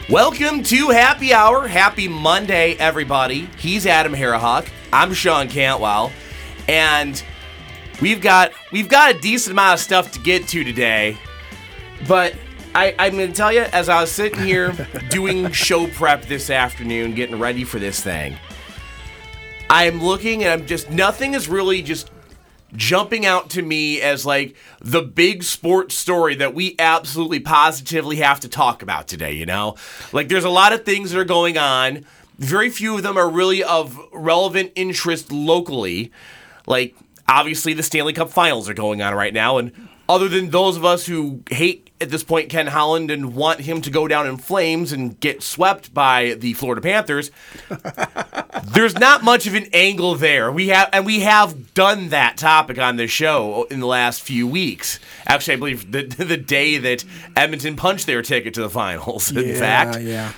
Welcome to Happy Hour. Happy Monday, everybody. He's Adam Harahawk. I'm Sean Cantwell. And we've got a decent amount of stuff to get to today. But I'm going to tell you, as I was sitting here doing show prep this afternoon, getting ready for this thing, I'm looking and nothing is really just jumping out to me as like the big sports story that we absolutely positively have to talk about today, you know? Like there's a lot of things that are going on. Very few of them are really of relevant interest locally. Like obviously the Stanley Cup Finals are going on right now, and other than those of us who hate at this point Ken Holland and want him to go down in flames and get swept by the Florida Panthers, there's not much of an angle there. We have done that topic on this show in the last few weeks. Actually, I believe the day that Edmonton punched their ticket to the finals. In fact,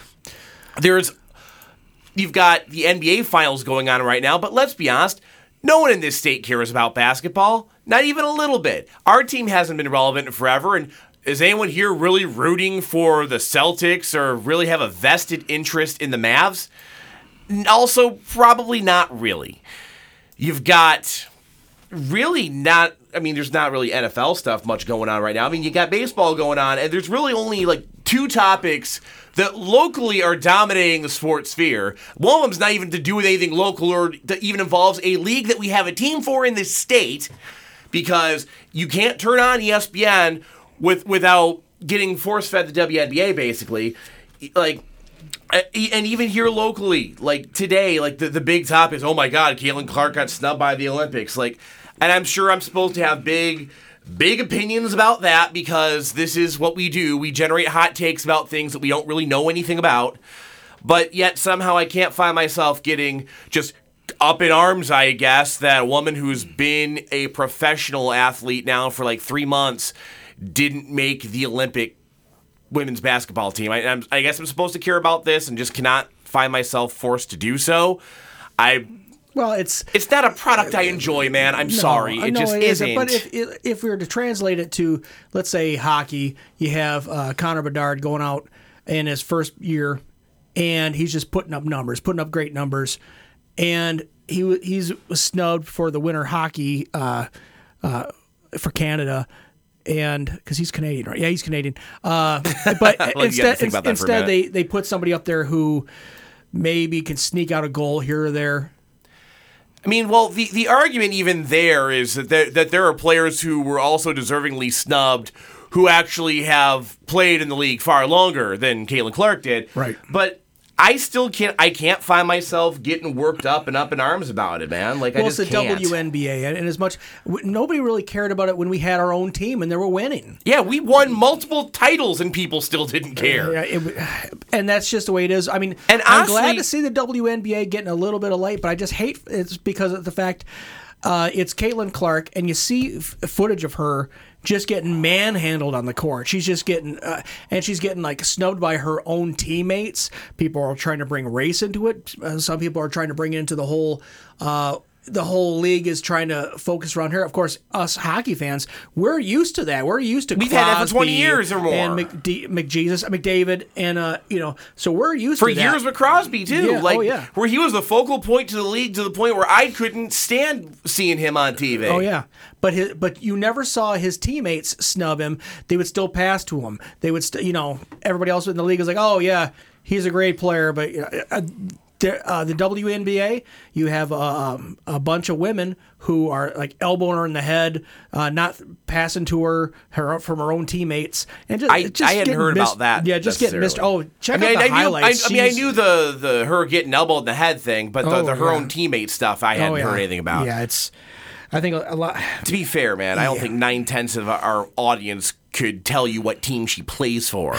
you've got the NBA Finals going on right now, but let's be honest, no one in this state cares about basketball. Not even a little bit. Our team hasn't been relevant forever, and is anyone here really rooting for the Celtics or really have a vested interest in the Mavs? Also, probably not really. You've got really not, there's not really NFL stuff much going on right now. You got baseball going on, and there's really only like two topics that locally are dominating the sports sphere. One of them's not even to do with anything local or that even involves a league that we have a team for in this state, because you can't turn on ESPN without getting force-fed the WNBA, basically. Like, and even here locally, like today, like the big topic is, oh my God, Caitlin Clark got snubbed by the Olympics. Like, and I'm sure I'm supposed to have big opinions about that because this is what we do. We generate hot takes about things that we don't really know anything about. But yet somehow I can't find myself getting just up in arms, I guess, that a woman who's been a professional athlete now for like 3 months didn't make the Olympic women's basketball team. I guess I'm supposed to care about this and just cannot find myself forced to do so. Well, it's not a product I enjoy, man. I'm sorry. It just isn't. But if we were to translate it to, let's say, hockey, you have Connor Bedard going out in his first year, and he's just putting up great numbers. And he's snubbed for the winter hockey for Canada, and because he's Canadian, right? Yeah, he's Canadian. But instead they put somebody up there who maybe can sneak out a goal here or there. The argument even there is that there are players who were also deservingly snubbed who actually have played in the league far longer than Caitlin Clark did. Right. But I can't find myself getting worked up and up in arms about it, man. Like, I just can't. It's the WNBA, and as much nobody really cared about it when we had our own team and they were winning. Yeah, we won multiple titles and people still didn't care. And that's just the way it is. And honestly, I'm glad to see the WNBA getting a little bit of light, but I just hate it's because of the fact it's Caitlin Clark, and you see footage of her just getting manhandled on the court. She's just getting, and she's getting like snubbed by her own teammates. People are trying to bring race into it. Some people are trying to bring it into the whole league is trying to focus around her. Of course, us hockey fans, we're used to that. We're used to we've had that for 20 years or more. And McDavid, and so we're used for to that. For years with Crosby too. Yeah, where he was the focal point to the league to the point where I couldn't stand seeing him on TV. Oh yeah, but you never saw his teammates snub him. They would still pass to him. They would everybody else in the league was like, oh yeah, he's a great player, but. The WNBA, you have a bunch of women who are like elbowing her in the head, not passing to her from her own teammates, and I hadn't heard about that. Yeah, just getting missed. Oh, check out the highlights. I knew the her getting elbowed in the head thing, but her own teammate stuff I hadn't heard anything about. Yeah, I think a lot. To be fair, man, I don't think 9/10 of our audience could tell you what team she plays for.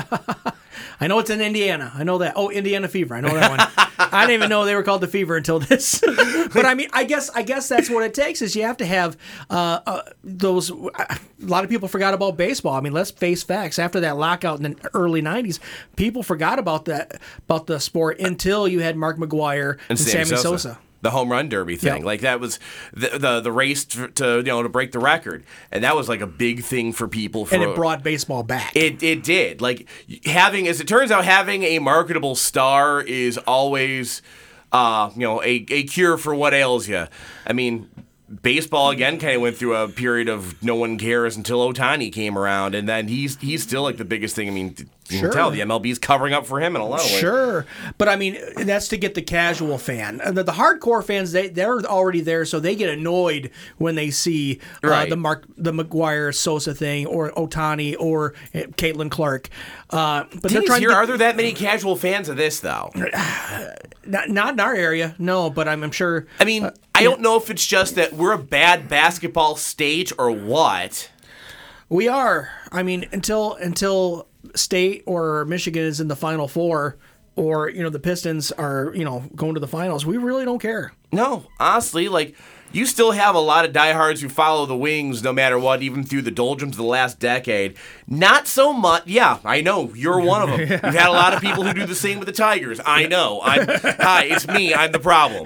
I know it's in Indiana. I know that. Oh, Indiana Fever. I know that one. I didn't even know they were called the Fever until this. But I guess that's what it takes. Is you have to have those. A lot of people forgot about baseball. Let's face facts. After that lockout in the early '90s, people forgot about the sport until you had Mark McGwire and Sammy Sosa. The home run derby thing, like that was the race to break the record, and that was like a big thing for people. And it brought baseball back. It did. Like as it turns out, having a marketable star is always, a cure for what ails you. I mean, baseball again kind of went through a period of no one cares until Ohtani came around, and then he's still like the biggest thing. I mean, you can tell the MLB's covering up for him in a lot of ways. Sure, but I mean that's to get the casual fan. The hardcore fans they're already there, so they get annoyed when they see the McGuire Sosa thing or Ohtani or Caitlin Clark. But they're trying. Are there that many casual fans of this though? Not in our area, no. But I'm sure. I mean, I don't know if it's just that we're a bad basketball state or what. We are. I mean, until State or Michigan is in the Final Four, or the Pistons are going to the finals, we really don't care. No, honestly, like you still have a lot of diehards who follow the Wings no matter what, even through the doldrums of the last decade. Not so much. Yeah, I know you're one of them. You've had a lot of people who do the same with the Tigers. I know. Hi, it's me. I'm the problem.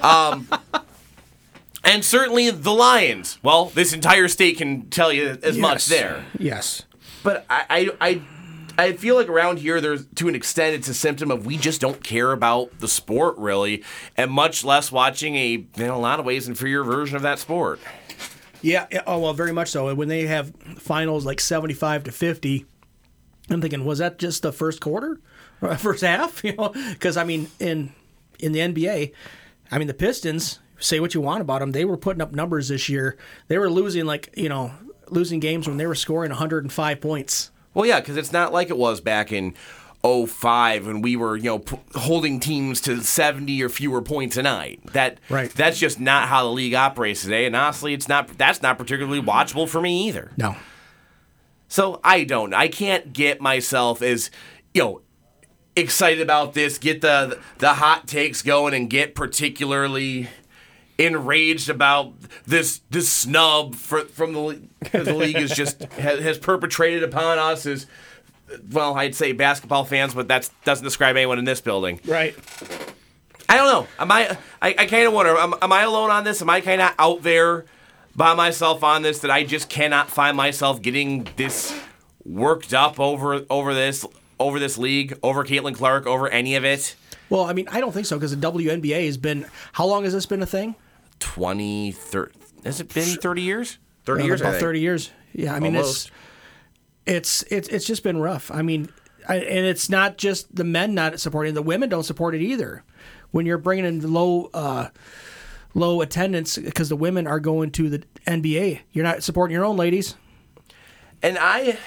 And certainly the Lions. Well, this entire state can tell you as much there. Yes. But I feel like around here, there's to an extent, it's a symptom of we just don't care about the sport, really, and much less watching in a lot of ways, inferior version of that sport. Yeah, oh, well, very much so. When they have finals like 75-50, I'm thinking, was that just the first quarter? Or first half? Because, I mean, in the NBA, I mean, the Pistons, say what you want about them, they were putting up numbers this year. They were losing games when they were scoring 105 points. Well, yeah, because it's not like it was back in 2005 when we were, holding teams to 70 or fewer points a night. That's just not how the league operates today, and honestly, that's not particularly watchable for me either. No. So I can't get myself as, excited about this, get the hot takes going, and get particularly enraged about this snub from the league. The league is just has perpetrated upon us as, well, I'd say basketball fans, but that doesn't describe anyone in this building. Right. I don't know. I kind of wonder, am I alone on this? Am I kind of out there by myself on this, that I just cannot find myself getting this worked up over this league, over Caitlin Clark, over any of it? Well, I mean, I don't think so, because the WNBA has been, how long has this been a thing? 30. Has it been 30 years? 30 years, about 30 years. Yeah, I mean, almost. It's just been rough. I mean, and it's not just the men not supporting it. The women don't support it either. When you're bringing in low attendance because the women are going to the NBA, you're not supporting your own ladies. And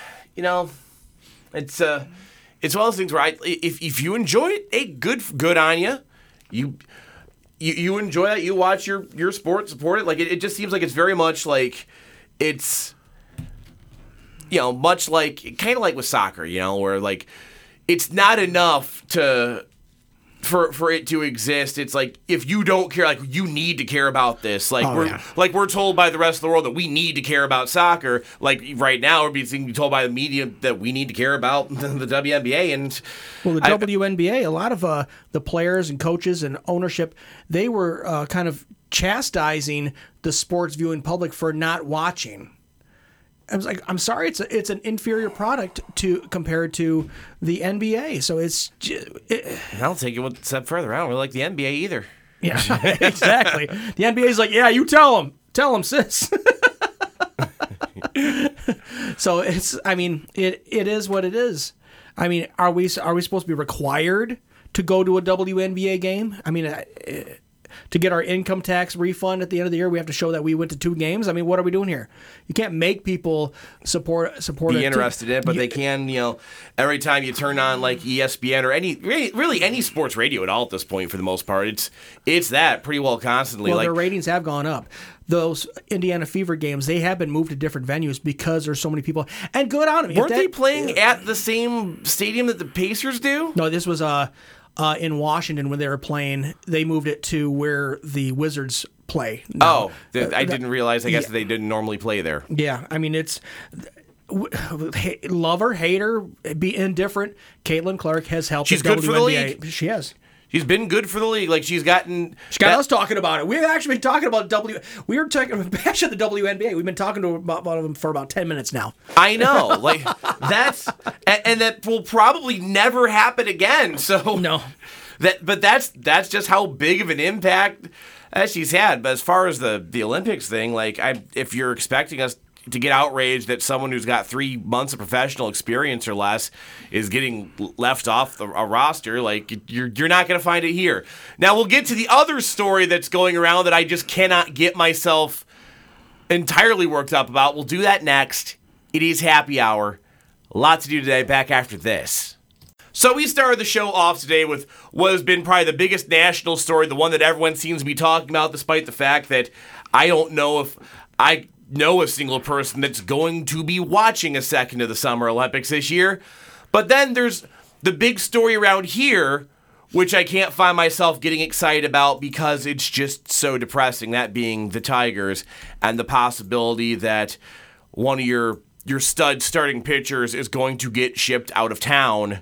it's one of those things where if you enjoy it, hey, good on you. You enjoy that. You watch your sport, support it. Like it just seems like it's very much like it's, much like kind of like with soccer, where like it's not enough for it to exist. It's like if you don't care, like you need to care about this. Like we're told by the rest of the world that we need to care about soccer. Like right now we're being told by the media that we need to care about the WNBA. And the WNBA, a lot of the players and coaches and ownership, they were kind of chastising the sports viewing public for not watching. I was like, I'm sorry, it's an inferior product compared to the NBA. So I'll take it one step further. I don't really like the NBA either. Yeah, exactly. The NBA's like, yeah, you tell them, sis. So it is what it is. I mean, are we supposed to be required to go to a WNBA game? I mean, to get our income tax refund at the end of the year, we have to show that we went to 2 games. I mean, what are we doing here? You can't make people support be interested in it, but they can, every time you turn on like ESPN or any sports radio at all at this point, for the most part, it's that pretty well constantly. Well, their ratings have gone up. Those Indiana Fever games, they have been moved to different venues because there's so many people. And good on them. Weren't they playing at the same stadium that the Pacers do? No, this was in Washington when they were playing. They moved it to where the Wizards play now. I didn't realize. I guess they didn't normally play there. Yeah, I mean, it's love her, hate her, be indifferent. Caitlin Clark has helped. She's good for the league. She has. She's been good for the league. Like, she got us talking about it. We've actually been talking about we were talking bash at the WNBA. We've been talking about them for about 10 minutes now. I know. Like, and that will probably never happen again. So no. But that's just how big of an impact that she's had. But as far as the Olympics thing, like, if you're expecting us to get outraged that someone who's got 3 months of professional experience or less is getting left off a roster, like, you're not going to find it here. Now, we'll get to the other story that's going around that I just cannot get myself entirely worked up about. We'll do that next. It is happy hour. A lot to do today. Back after this. So we started the show off today with what has been probably the biggest national story, the one that everyone seems to be talking about, despite the fact that I don't know if I know a single person that's going to be watching a second of the Summer Olympics this year. But then there's the big story around here, which I can't find myself getting excited about because it's just so depressing, that being the Tigers and the possibility that one of your stud starting pitchers is going to get shipped out of town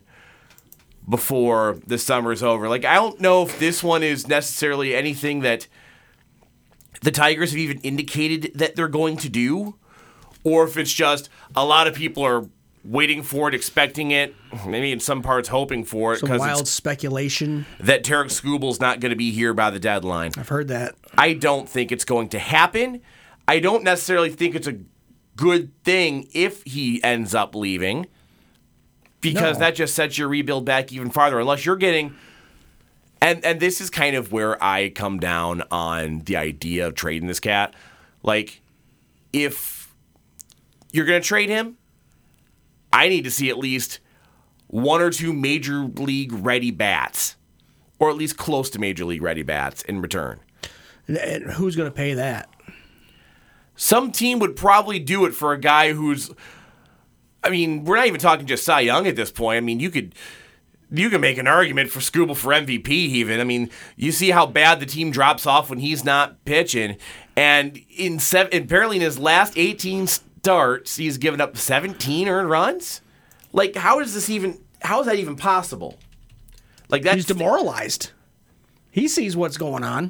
before the summer's over. Like, I don't know if this one is necessarily anything that the Tigers have even indicated that they're going to do, or if it's just a lot of people are waiting for it, expecting it, maybe in some parts hoping for it. Some wild speculation. That Tarik Skubal's not going to be here by the deadline. I've heard that. I don't think it's going to happen. I don't necessarily think it's a good thing if he ends up leaving, because that just sets your rebuild back even farther, unless you're getting... And this is kind of where I come down on the idea of trading this cat. Like, if you're going to trade him, I need to see at least 1 or 2 major league ready bats, or at least close to major league ready bats in return. And who's going to pay that? Some team would probably do it for a guy who's... I mean, we're not even talking just Cy Young at this point. I mean, you can make an argument for Skubal for MVP even. I mean, you see how bad the team drops off when he's not pitching. And apparently in his last 18 starts, he's given up 17 earned runs? Like, how is that even possible? Like, he's demoralized. He sees what's going on.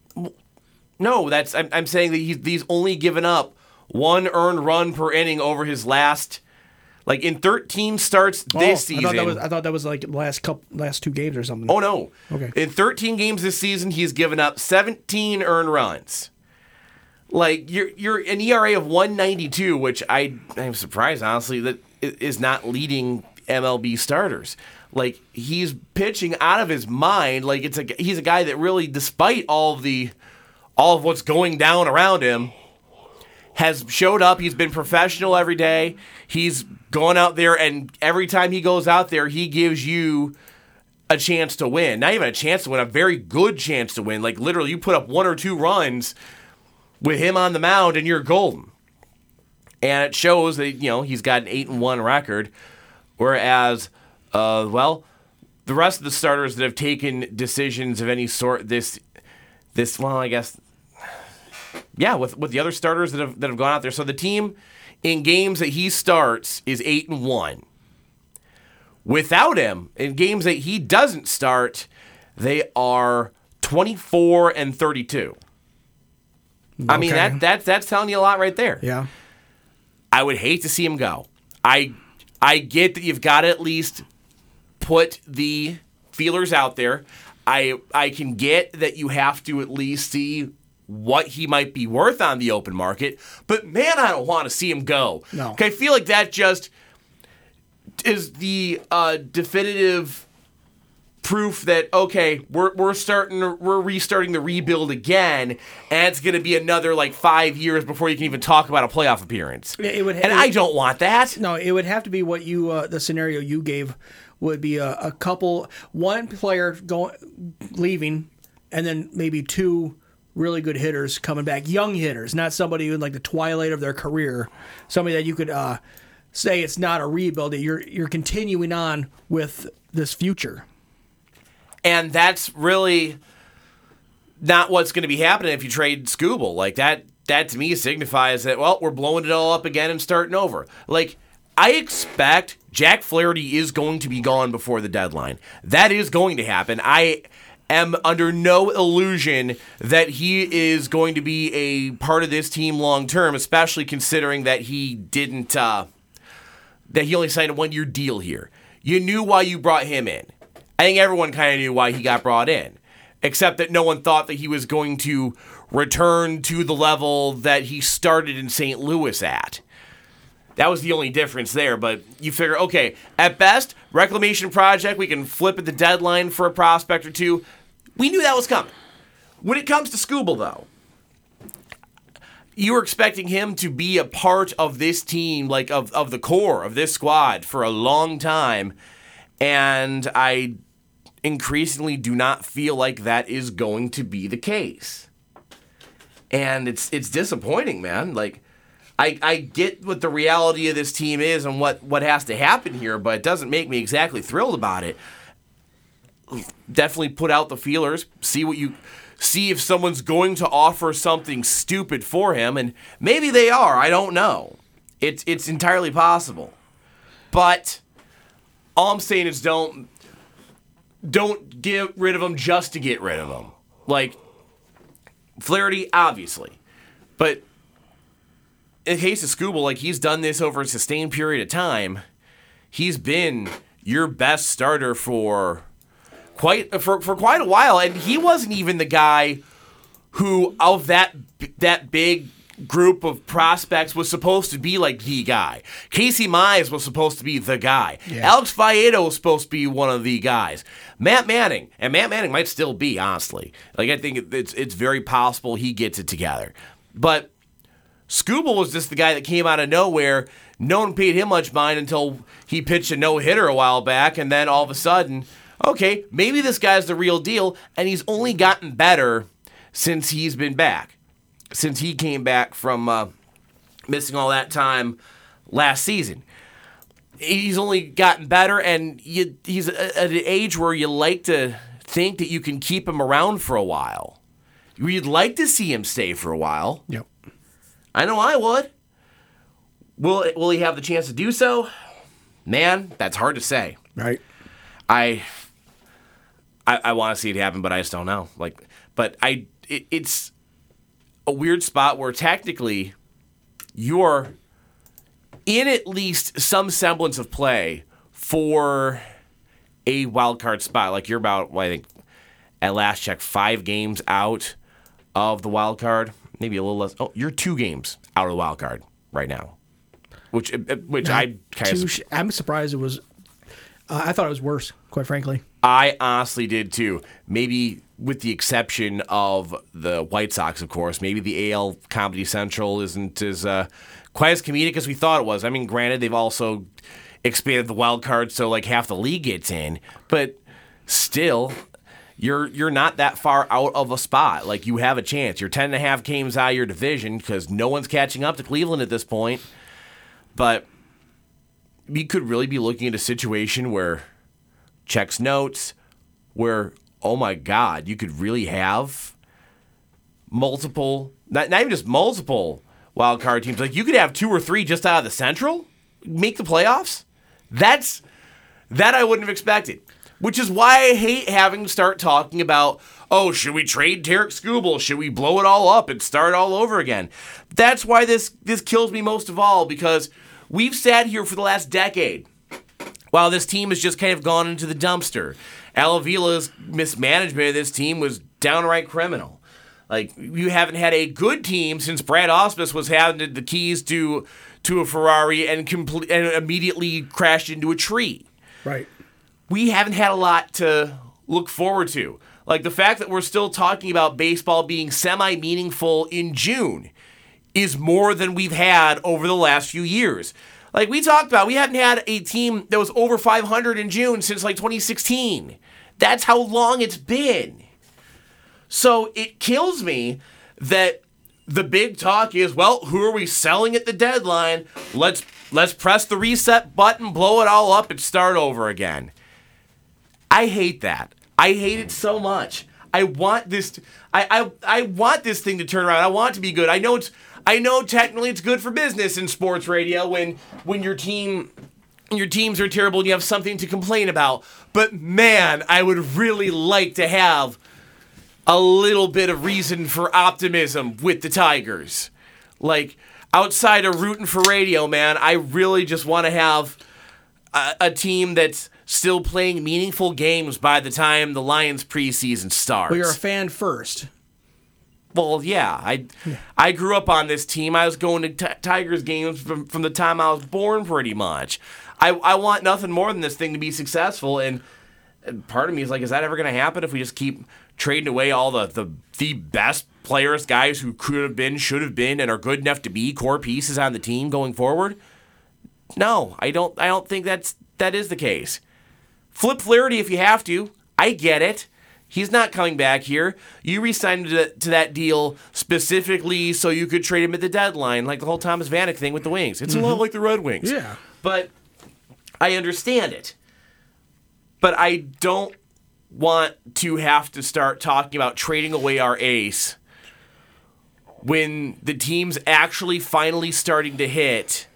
No, I'm saying that he's only given up 1 earned run per inning over his last... Like, in 13 starts this season... I thought that was like last 2 games or something. Oh, no. Okay. In 13 games this season, he's given up 17 earned runs. Like, you're an ERA of 1.92, which I'm surprised, honestly, that is not leading MLB starters. Like, he's pitching out of his mind. Like, he's a guy that really, despite all of what's going down around him, has showed up. He's been professional every day. He's gone out there, and every time he goes out there, he gives you a chance to win. Not even a chance to win, a very good chance to win. Like, literally, you put up 1 or 2 runs with him on the mound, and you're golden. And it shows that, he's got an 8-1 record, whereas, the rest of the starters that have taken decisions of any sort with the other starters that have gone out there. So the team in games that he starts is 8-1. Without him, in games that he doesn't start, they are 24-32. Okay. I mean, that's telling you a lot right there. Yeah. I would hate to see him go. I get that you've got to at least put the feelers out there. I can get that you have to at least see what he might be worth on the open market, but man, I don't want to see him go. No. Okay, I feel like that just is the definitive proof that, okay, we're restarting the rebuild again, and it's going to be another 5 years before you can even talk about a playoff appearance. I don't want that. No, it would have to be what you the scenario you gave would be one player leaving, and then maybe 2 really good hitters coming back, young hitters, not somebody in the twilight of their career, somebody that you could say it's not a rebuild, that you're continuing on with this future. And that's really not what's going to be happening if you trade Skubal. Like, that to me signifies that, we're blowing it all up again and starting over. Like, I expect Jack Flaherty is going to be gone before the deadline. That is going to happen. I am under no illusion that he is going to be a part of this team long term, especially considering that he didn't, that he only signed a 1-year deal here. You knew why you brought him in. I think everyone kind of knew why he got brought in, except that no one thought that he was going to return to the level that he started in St. Louis at. That was the only difference there, but you figure, okay, at best, reclamation project, we can flip at the deadline for a prospect or two. We knew that was coming. When it comes to Skubal, though, you were expecting him to be a part of this team, like of the core of this squad for a long time, and I increasingly do not feel like that is going to be the case. And it's disappointing, man. Like, I get what the reality of this team is and what has to happen here, but it doesn't make me exactly thrilled about it. Definitely put out the feelers, see if someone's going to offer something stupid for him, and maybe they are. I don't know. It's entirely possible. But all I'm saying is don't get rid of him just to get rid of him. Like, Flaherty, obviously. But in the case of Skubal, like, he's done this over a sustained period of time. He's been your best starter for quite a while, and he wasn't even the guy who, of that big group of prospects, was supposed to be like the guy. Casey Mize was supposed to be the guy. Yeah. Alex Faedo was supposed to be one of the guys. Matt Manning might still be, honestly. Like, I think it's very possible he gets it together. But Skubal was just the guy that came out of nowhere. No one paid him much mind until he pitched a no-hitter a while back, and then all of a sudden, okay, maybe this guy's the real deal, and he's only gotten better since he's been back. Since he came back from missing all that time last season. He's only gotten better, and he's at an age where you like to think that you can keep him around for a while. You'd like to see him stay for a while. Yep. I know I would. Will he have the chance to do so? Man, that's hard to say. Right. I want to see it happen, but I just don't know. It's a weird spot where technically you're in at least some semblance of play for a wild card spot. Like, you're about, I think, at last check, 5 games out of the wild card. Maybe a little less. Oh, you're 2 games out of the wild card right now, which I kind of. I'm surprised it was. I thought it was worse, quite frankly. I honestly did too. Maybe with the exception of the White Sox, of course. Maybe the AL Comedy Central isn't as quite as comedic as we thought it was. I mean, granted, they've also expanded the wild card so like half the league gets in, but still. You're not that far out of a spot. Like, you have a chance. You're 10.5 games out of your division because no one's catching up to Cleveland at this point. But you could really be looking at a situation where checks notes, where, oh my God, you could really have multiple, not even just multiple wild card teams. Like, you could have 2 or 3 just out of the Central make the playoffs. That I wouldn't have expected. Which is why I hate having to start talking about, oh, should we trade Tarik Skubal? Should we blow it all up and start all over again? That's why this kills me most of all, because we've sat here for the last decade while this team has just kind of gone into the dumpster. Al Avila's mismanagement of this team was downright criminal. Like, you haven't had a good team since Brad Ausmus was handed the keys to a Ferrari and immediately crashed into a tree. Right. We haven't had a lot to look forward to. Like, the fact that we're still talking about baseball being semi-meaningful in June is more than we've had over the last few years. Like we talked about, we hadn't had a team that was over 500 in June since like 2016. That's how long it's been. So it kills me that the big talk is, well, who are we selling at the deadline? Let's press the reset button, blow it all up, and start over again. I hate that. I hate it so much. I want this. I want this thing to turn around. I want it to be good. I know technically it's good for business in sports radio when your team your teams are terrible and you have something to complain about. But man, I would really like to have a little bit of reason for optimism with the Tigers. Like, outside of rooting for radio, man, I really just want to have a team that's still playing meaningful games by the time the Lions preseason starts. Well, you're a fan first. Well, yeah. I grew up on this team. I was going to Tigers games from the time I was born, pretty much. I want nothing more than this thing to be successful, and part of me is like, is that ever going to happen if we just keep trading away all the best players, guys who could have been, should have been, and are good enough to be core pieces on the team going forward? No, I don't think that is the case. Flip Flaherty if you have to. I get it. He's not coming back here. You re-signed him to that deal specifically so you could trade him at the deadline, like the whole Thomas Vanek thing with the Wings. It's a lot like the Red Wings. Yeah. But I understand it. But I don't want to have to start talking about trading away our ace when the team's actually finally starting to hit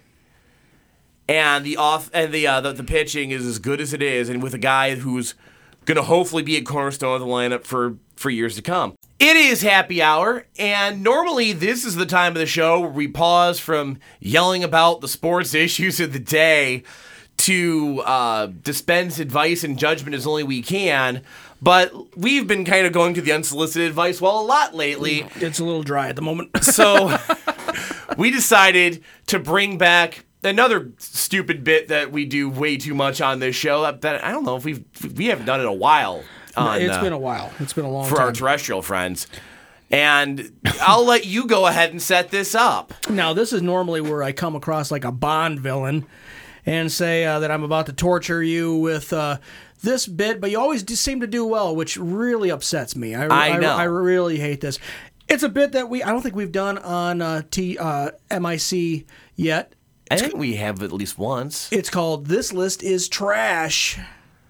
and the pitching is as good as it is, and with a guy who's going to hopefully be a cornerstone of the lineup for years to come. It is happy hour, and normally this is the time of the show where we pause from yelling about the sports issues of the day to dispense advice and judgment as only we can. But we've been kind of going to the unsolicited advice a lot lately. It's a little dry at the moment. So we decided to bring back another stupid bit that we do way too much on this show. That I don't know if we haven't done it in a while. It's been a while. It's been a long time. For our terrestrial friends. And I'll let you go ahead and set this up. Now, this is normally where I come across like a Bond villain and say that I'm about to torture you with this bit, but you always seem to do well, which really upsets me. I know. I really hate this. It's a bit that I don't think we've done on MIC yet. I think we have at least once. It's called This List is Trash.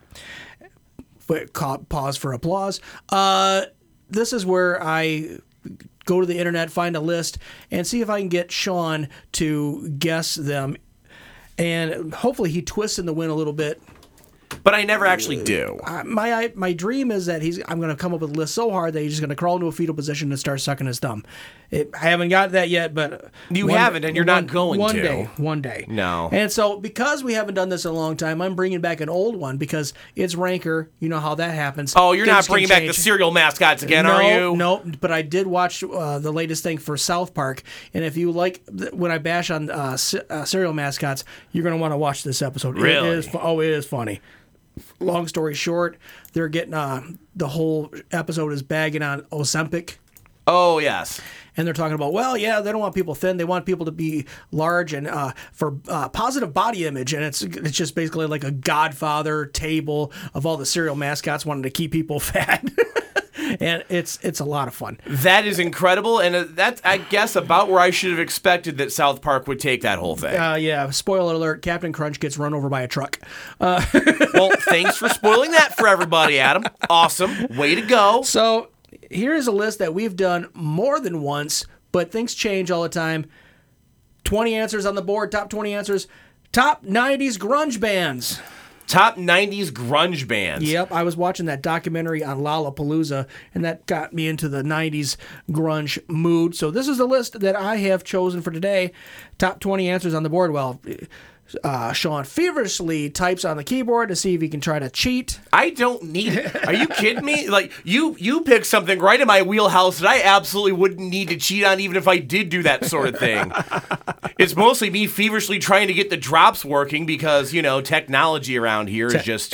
Wait, pause for applause. This is where I go to the internet, find a list, and see if I can get Sean to guess them. And hopefully he twists in the wind a little bit. But I never actually do. My dream is that I'm going to come up with a list so hard that he's just going to crawl into a fetal position and start sucking his thumb. I haven't got that yet, but you haven't, and you're not going to. One day. No. And so because we haven't done this in a long time, I'm bringing back an old one because it's Ranker. You know how that happens. Oh, you're not bringing back the cereal mascots again, are you? No, but I did watch the latest thing for South Park, and if you like when I bash on cereal mascots, you're going to want to watch this episode. Really? It is funny. Long story short, they're getting the whole episode is bagging on Ozempic. Oh, yes. And they're talking about, well, yeah, they don't want people thin. They want people to be large and for positive body image. And it's just basically like a Godfather table of all the cereal mascots wanting to keep people fat. And it's a lot of fun. That is incredible, and that's, I guess, about where I should have expected that South Park would take that whole thing. Yeah, spoiler alert, Captain Crunch gets run over by a truck. Well, thanks for spoiling that for everybody, Adam. Awesome. Way to go. So here's a list that we've done more than once, but things change all the time. 20 answers on the board, top 20 answers. Top 90s grunge bands. Top 90s grunge bands. Yep, I was watching that documentary on Lollapalooza, and that got me into the 90s grunge mood. So this is the list that I have chosen for today. Top 20 answers on the board. Well, Sean feverishly types on the keyboard to see if he can try to cheat. I don't need it. Are you kidding me? Like, you picked something right in my wheelhouse that I absolutely wouldn't need to cheat on even if I did do that sort of thing. It's mostly me feverishly trying to get the drops working because, technology around here is just...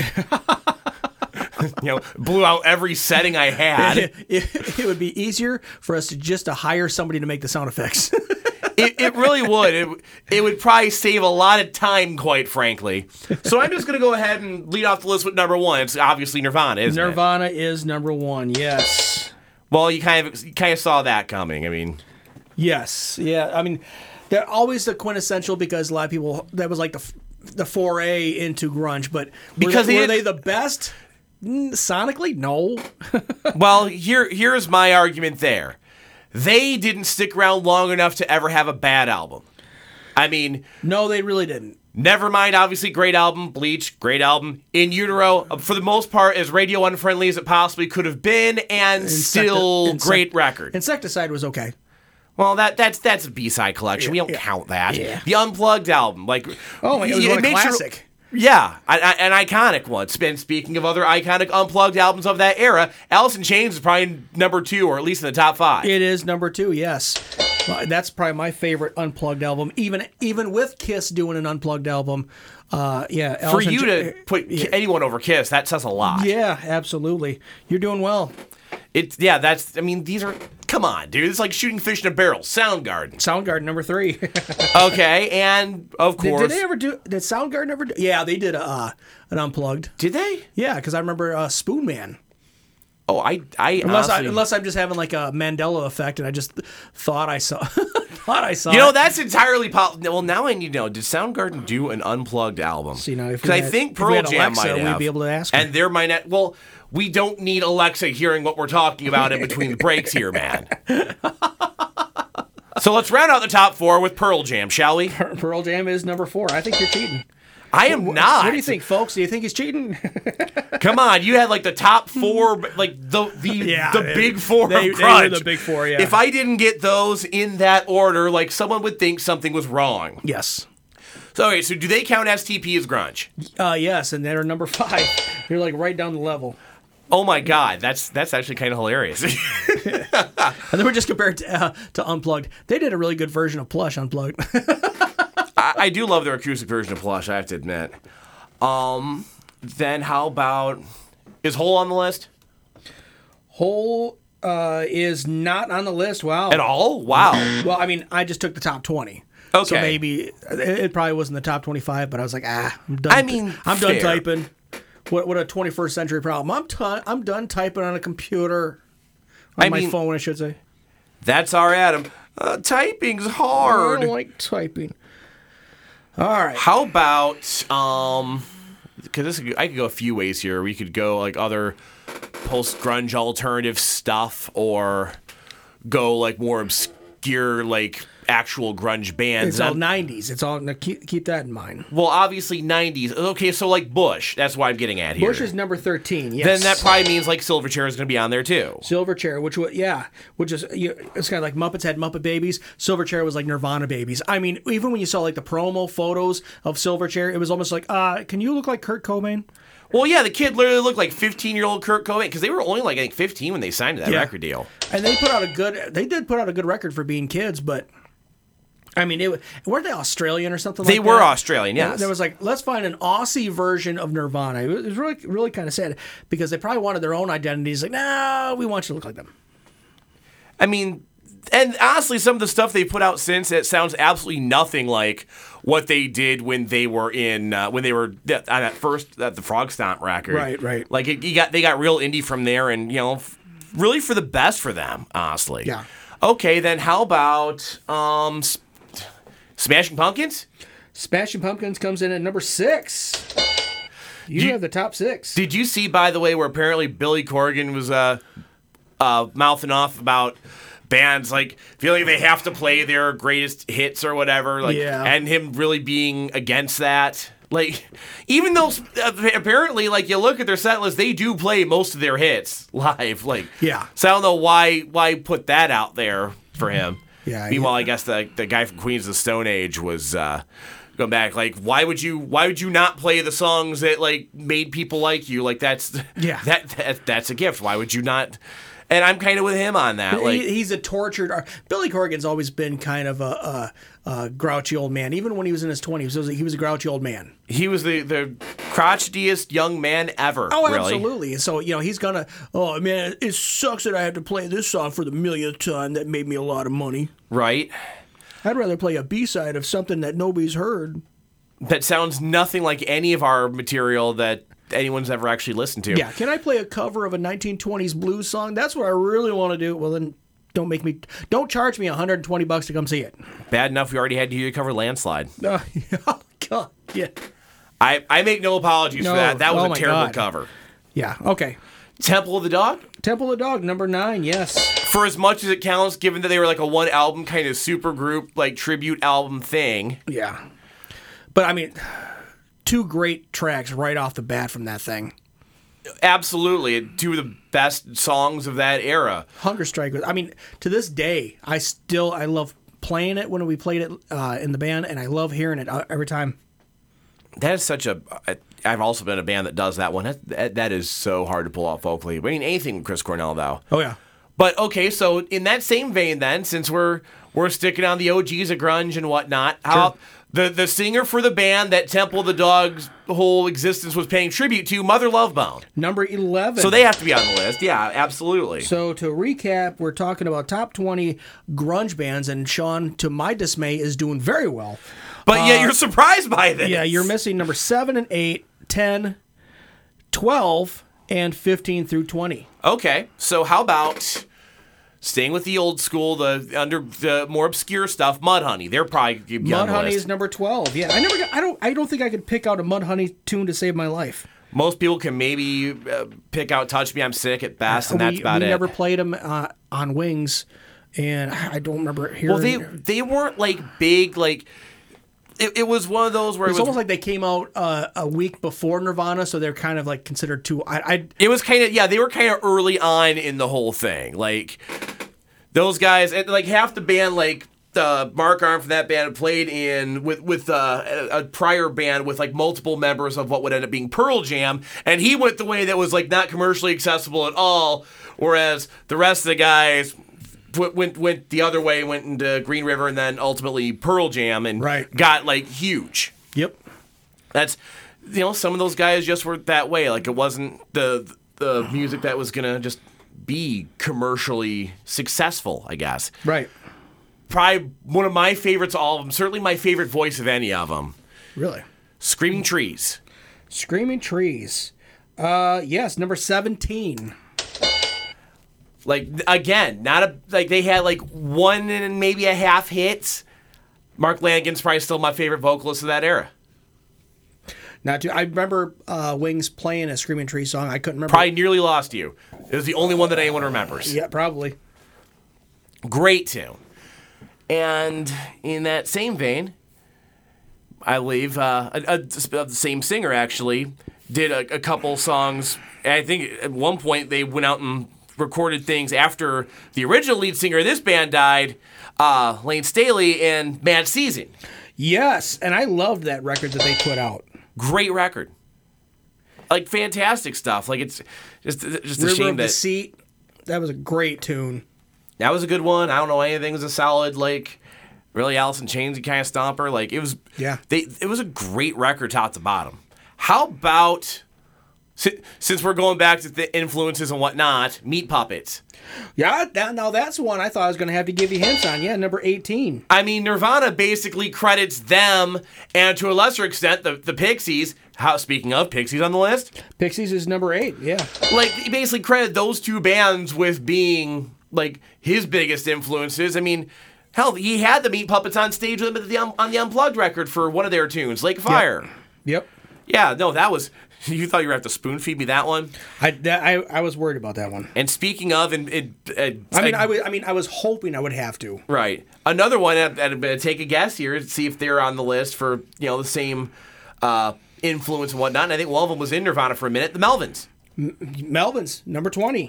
blew out every setting I had. It would be easier for us to hire somebody to make the sound effects. It really would. It would probably save a lot of time, quite frankly. So I'm just going to go ahead and lead off the list with number one. It's obviously Nirvana, isn't it? Nirvana is number one, yes. Well, you kind of saw that coming. I mean... Yes, yeah. I mean, they're always the quintessential because a lot of people... That was like the foray into grunge, but were they the best? Sonically, no. Well, here's my argument there. They didn't stick around long enough to ever have a bad album. I mean... No, they really didn't. Nevermind, obviously, great album. Bleach, great album. In Utero, for the most part, as radio unfriendly as it possibly could have been, and still great record. Insecticide was okay. Well, that's a B-side collection. We don't count that. Yeah. The Unplugged album, like, it was a classic. Yeah, an iconic one. And speaking of other iconic Unplugged albums of that era, Alice in Chains is probably number 2, or at least in the top 5. It is number 2, yes. That's probably my favorite Unplugged album. Even with Kiss doing an Unplugged album, Alice for you to put anyone over Kiss, that says a lot. Yeah, absolutely. You're doing well. These are, come on, dude. It's like shooting fish in a barrel. Soundgarden, number 3. Okay, and of course. Did Soundgarden ever do? Yeah, they did an Unplugged. Did they? Yeah, because I remember Spoon Man. Oh, unless I'm just having like a Mandela effect, and I just thought I saw. That's entirely well. Now I need to know: did Soundgarden do an Unplugged album? See, now because I think Pearl Jam Alexa, might have. We'd be able to ask her. And there might not. Well, we don't need Alexa hearing what we're talking about in between the breaks here, man. So let's round out the top 4 with Pearl Jam, shall we? Pearl Jam is number 4. I think you're cheating. I am not. What do you think, folks? Do you think he's cheating? Come on, you had like the top 4, like the big 4 they, of grunge. They were the big 4, yeah. If I didn't get those in that order, like someone would think something was wrong. Yes. So okay, so do they count STP as grunge? Yes, and they're number 5. You're like right down the level. Oh my God, that's actually kind of hilarious. And then we're just compared to Unplugged. They did a really good version of Plush Unplugged. I do love their acoustic version of Plush, I have to admit. Then how about, is Hole on the list? Hole is not on the list. Wow. At all? Wow. Well, I mean, I just took the top 20. Okay. So maybe it probably wasn't the top 25, but I was like, I'm done. I'm done typing. What a 21st century problem. I'm done typing on a computer. On my phone, I should say. That's our Adam. Typing's hard. I don't like typing. All right. How about because I could go a few ways here. We could go like other post-grunge alternative stuff, or go like more obscure like actual grunge bands. It's all 90s. It's all keep that in mind. Well, obviously 90s. Okay, so like Bush. That's what I'm getting at here. Bush is number 13. Yes. Then that probably means like Silverchair is going to be on there too. Silverchair, which is it's kind of like Muppets had Muppet Babies. Silverchair was like Nirvana Babies. I mean, even when you saw like the promo photos of Silverchair, it was almost like, can you look like Kurt Cobain? Well, yeah, the kid literally looked like 15-year-old Kurt Cobain, because they were only like I think 15 when they signed that record deal. And they did put out a good record for being kids, but. I mean, weren't they Australian or something like that? They were Australian, yes. There was like, let's find an Aussie version of Nirvana. It was really, really kind of sad, because they probably wanted their own identities. Like, no, we want you to look like them. I mean, and honestly, some of the stuff they put out since, it sounds absolutely nothing like what they did when they were on that first the Frog Stomp record. Right. Like they got real indie from there, and really for the best for them, honestly. Yeah. Okay, then how about Smashing Pumpkins? Smashing Pumpkins comes in at number 6. You have the top 6. Did you see, by the way, where apparently Billy Corgan was mouthing off about bands like feeling they have to play their greatest hits or whatever, and him really being against that? Like, even though apparently, like, you look at their set list, they do play most of their hits live. Like, so I don't know why put that out there for him. Yeah. Meanwhile, I guess the guy from Queens of the Stone Age was going back. Like, why would you not play the songs that like made people like you? Like that's that's a gift. Why would you not? And I'm kind of with him on that. Like he's a tortured. Billy Corgan's always been kind of a grouchy old man. Even when he was in his 20s, he was a grouchy old man. He was the crotchetiest young man ever. Oh, really. Absolutely. So he's gonna. Oh man, it sucks that I have to play this song for the millionth time. That made me a lot of money. Right. I'd rather play a B-side of something that nobody's heard. That sounds nothing like any of our material that anyone's ever actually listened to. Yeah, can I play a cover of a 1920s blues song? That's what I really want to do. Well, then don't charge me $120 to come see it. Bad enough we already had to cover Landslide. Oh, God, yeah. I make no apologies for that. That was a terrible cover. Yeah, okay. Temple of the Dog? Temple of the Dog, number 9, yes. For as much as it counts, given that they were like a one album kind of super group, like tribute album thing. Yeah. But I mean, two great tracks right off the bat from that thing. Absolutely. Two of the best songs of that era. Hunger Strike was, I mean, to this day, I love playing it when we played it in the band, and I love hearing it every time. That is such a... I've also been in a band that does that one. That is so hard to pull off vocally. I mean, anything with Chris Cornell, though. Oh, yeah. But, okay, so in that same vein, then, since we're sticking on the OGs of grunge and whatnot, how the singer for the band that Temple of the Dog's whole existence was paying tribute to, Mother Love Bone. Number 11. So they have to be on the list. Yeah, absolutely. So to recap, we're talking about top 20 grunge bands, and Sean, to my dismay, is doing very well. But yet you're surprised by this. Yeah, you're missing number 7 and 8, 10, 12, and 15 through 20. Okay, so how about... Staying with the old school, the more obscure stuff, Mudhoney. They're probably Mudhoney is number 12. Yeah, I don't think I could pick out a Mudhoney tune to save my life. Most people can maybe pick out "Touch Me, I'm Sick" at best, and that's about it. We never played them on Wings, and I don't remember hearing. Well, they weren't like big like. It was one of those where it was almost like they came out a week before Nirvana, so they're kind of like considered too. It was kind of they were kind of early on in the whole thing. Like those guys, like half the band, like Mark Arm from that band played in with a prior band with like multiple members of what would end up being Pearl Jam, and he went the way that was like not commercially accessible at all, whereas the rest of the guys went the other way, went into Green River, and then ultimately Pearl Jam, and got like huge. Yep. That's some of those guys just were that way. Like it wasn't the music that was gonna just be commercially successful, I guess. Right. Probably one of my favorites of all of them. Certainly my favorite voice of any of them. Really? Screaming Trees. Screaming Trees. Yes, number 17. Like, again, they had like one and maybe a half hits. Mark Lanigan's probably still my favorite vocalist of that era. I remember Wings playing a Screaming Trees song. I couldn't remember. Probably Nearly Lost You. It was the only one that anyone remembers. Yeah, probably. Great tune. And in that same vein, I believe the same singer actually did a couple songs. And I think at one point they went out and recorded things after the original lead singer of this band died, Lane Staley, and Mad Season. Yes, and I loved that record that they put out. Great record. Like, fantastic stuff. Like, it's just a River shame of that... the Seat, that was a great tune. That was a good one. I don't know anything was a solid, like, really Alice in Chains kind of stomper. Like, it was... Yeah. It was a great record top to bottom. How about... Since we're going back to the influences and whatnot, Meat Puppets. Yeah, now that's one I thought I was going to have to give you hints on. Yeah, number 18. I mean, Nirvana basically credits them, and to a lesser extent, the Pixies. Speaking of, Pixies on the list? Pixies is number 8, yeah. Like, he basically credited those two bands with being, like, his biggest influences. I mean, hell, he had the Meat Puppets on stage with him on the Unplugged record for one of their tunes, Lake of Fire. Yep. Yeah, no, that was... You thought you were going to have to spoon feed me that one? I was worried about that one. And speaking of, I was hoping I would have to. Right. Another one. I'd take a guess here to see if they're on the list for the same influence and whatnot. And I think one of them was in Nirvana for a minute. The Melvins. Melvins, number 20.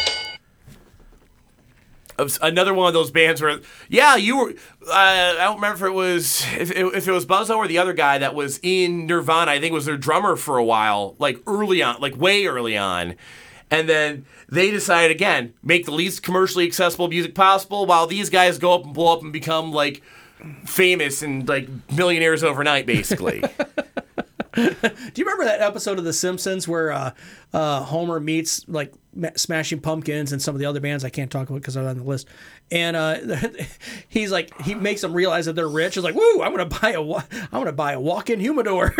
Another one of those bands where, yeah, you were. I don't remember if it was Buzzo or the other guy that was in Nirvana. I think it was their drummer for a while, like early on, like way early on, and then they decided again make the least commercially accessible music possible, while these guys go up and blow up and become like famous and like millionaires overnight, basically. Do you remember that episode of The Simpsons where Homer meets like Smashing Pumpkins and some of the other bands I can't talk about because I'm on the list, and he's like he makes them realize that they're rich. He's like, "Woo! I'm gonna buy a walk-in humidor."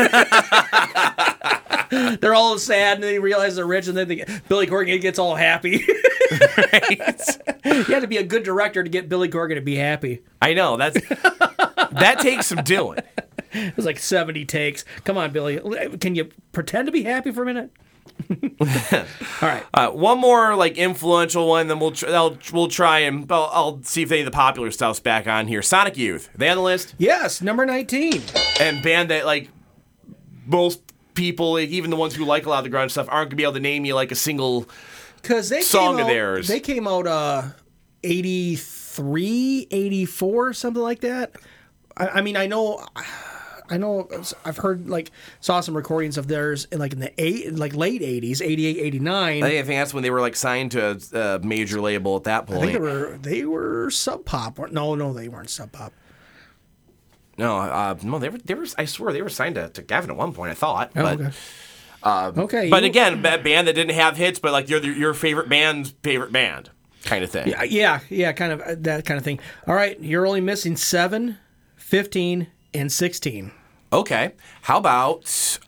They're all sad and they realize they're rich, and then Billy Corgan gets all happy. Right? You had to be a good director to get Billy Corgan to be happy. I know that takes some doing. It was like 70 takes. Come on, Billy. Can you pretend to be happy for a minute? All right. One more like influential one, then we'll try and I'll see if any of the popular stuff's back on here. Sonic Youth. Are they on the list? Yes, number 19. and band that like most people, like, even the ones who like a lot of the grunge stuff, aren't gonna be able to name you like a single song of theirs. They came out 83, 84, something like that. I mean, I know. I've heard saw some recordings of theirs in the late 80s, 88, 89. I think that's when they were like signed to a major label at that point. I think they were Sub Pop. No, they weren't Sub Pop. No, they were. I swear they were signed to Gavin at one point. I thought. Oh, but, okay. But again, a band that didn't have hits, but like your favorite band's favorite band kind of thing. Yeah, kind of that kind of thing. All right, you're only missing 7, 15, and 16. Okay. How about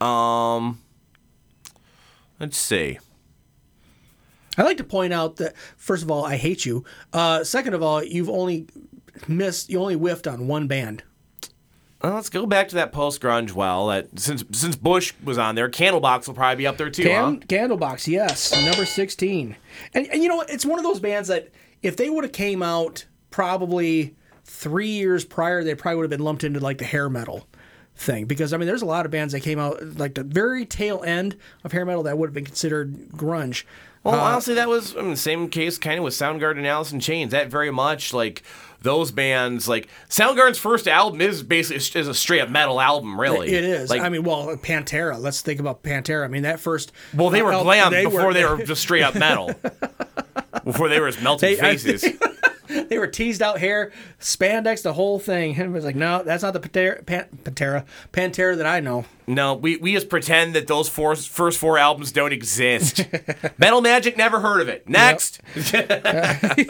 let's see. I'd like to point out that, first of all, I hate you. Second of all, you only whiffed on one band. Well, let's go back to that post-grunge that since Bush was on there, Candlebox will probably be up there too, Candlebox, yes, number 16. And you know, it's one of those bands that if they would have came out probably 3 years prior, they probably would have been lumped into the hair metal thing. Because, I mean, there's a lot of bands that came out the very tail end of hair metal that would have been considered grunge. Well, honestly, that was the same case kind of with Soundgarden and Alice in Chains. That very much, those bands, Soundgarden's first album is basically a straight-up metal album, really. It is. Pantera. Let's think about Pantera. I mean, that first... Well, they were glam before they were just straight-up metal. Before they were as melting faces. They were teased out hair, spandex, the whole thing. And it was like, no, that's not the Pantera that I know. No, we just pretend that those first 4 albums don't exist. Metal Magic, never heard of it. Next. Yep.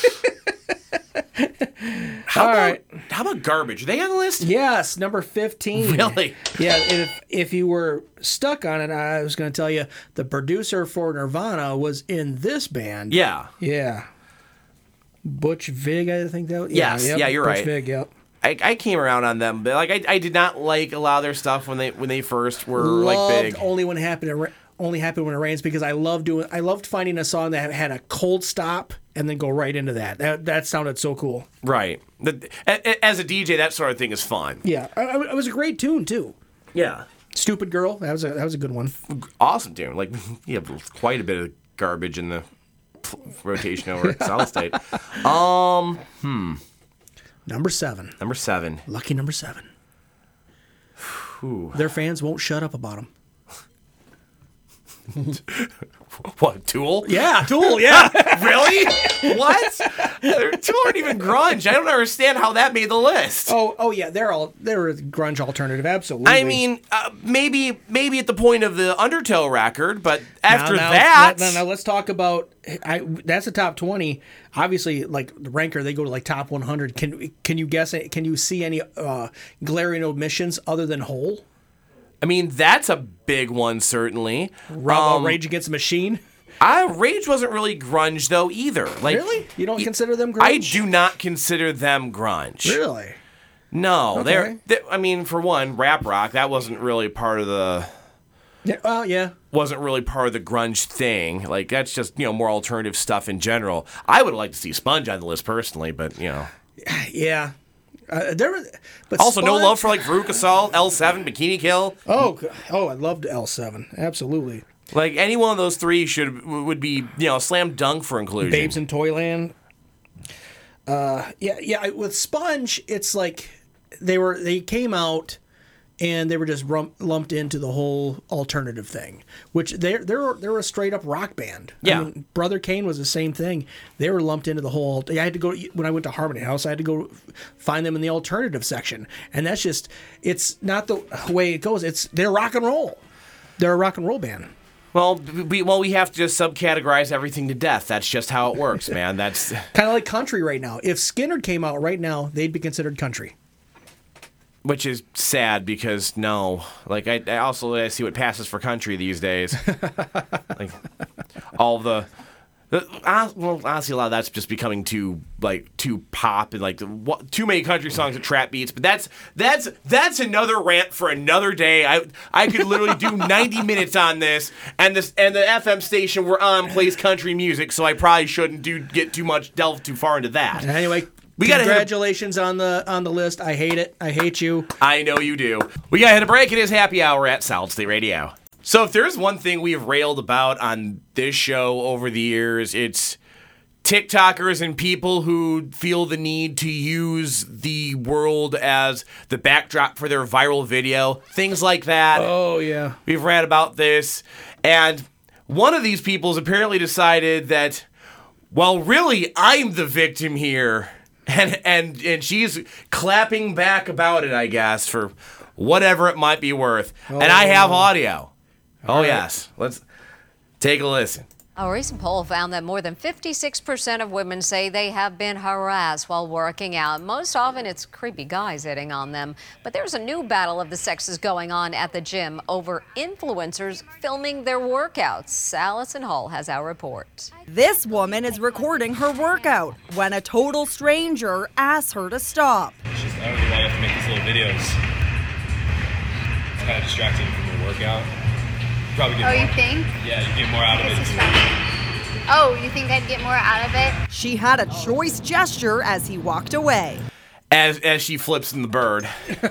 How about Garbage? Are they on the list? Yes, number 15. Really? Yeah, if you were stuck on it, I was going to tell you the producer for Nirvana was in this band. Yeah. Yeah. Butch Vig, I think that was. Yes, yeah, you're Butch right. Vig, yep. I came around on them, but I did not like a lot of their stuff when they first were big. Only when it rains, because I loved finding a song that had a cold stop and then go right into that. That sounded so cool. Right. As a DJ, that sort of thing is fun. Yeah, it was a great tune too. Yeah. Stupid Girl, that was a good one. Awesome tune. You have quite a bit of Garbage in the rotation over at Solid State. Number 7. Number 7. Lucky number 7. Ooh. Their fans won't shut up about them. What, Tool? Yeah, Tool, yeah. Really? What? Tool aren't even grunge. I don't understand how that made the list. Oh yeah, they're a grunge alternative, absolutely. I mean, maybe at the point of the Undertow record, but after now let's talk about. That's a top 20. Obviously, the ranker, they go to top 100. Can you guess it? Can you see any glaring omissions other than Hole? I mean, that's a big one, certainly. Rage Against the Machine? Rage wasn't really grunge, though, either. Really? You don't consider them grunge? I do not consider them grunge. Really? No. Okay. I mean, for one, rap rock, that wasn't really part of the... Yeah, well, yeah. Wasn't really part of the grunge thing. That's just, more alternative stuff in general. I would like to see Sponge on the list, personally, but, Yeah. But also, no love for Veruca Salt, L7, Bikini Kill. Oh, I loved L7. Absolutely. Any one of those 3 would be slam dunk for inclusion. Babes in Toyland. Yeah. With Sponge, it's they came out and they were just lumped into the whole alternative thing, which they're a straight up rock band. Yeah. I mean, Brother Kane was the same thing. They were lumped into the whole. I had to go when I went to Harmony House. I had to go find them in the alternative section, and that's just it's not the way it goes. They're rock and roll. They're a rock and roll band. Well, we have to just subcategorize everything to death. That's just how it works, man. That's kind of like country right now. If Skynyrd came out right now, they'd be considered country. Which is sad because I see what passes for country these days. All the honestly, a lot of that's just becoming too pop and too many country songs with trap beats. But that's another rant for another day. I could literally do 90 minutes on this, and the FM station we're on plays country music, so I probably shouldn't delve too far into that. Anyway, Congratulations on the list. I hate it. I hate you. I know you do. We got to hit a break. It is Happy Hour at Solid State Radio. So if there's one thing we have railed about on this show over the years, it's TikTokers and people who feel the need to use the world as the backdrop for their viral video. Things like that. Oh, yeah. We've read about this. And one of these people has apparently decided that, well, really, I'm the victim here. And she's clapping back about it, I guess, for whatever it might be worth. And I have audio. All right. Yes. Let's take a listen. A recent poll found that more than 56% of women say they have been harassed while working out. Most often, it's creepy guys hitting on them. But there's a new battle of the sexes going on at the gym over influencers filming their workouts. Allison Hall has our report. This woman is recording her workout when a total stranger asks her to stop. It's just, I don't know why you have to make these little videos. It's kind of distracting from your workout. Probably get more. You think? Yeah, you get more out of it. Oh, you think I'd get more out of it? She had a choice gesture as he walked away. As she flips in the bird.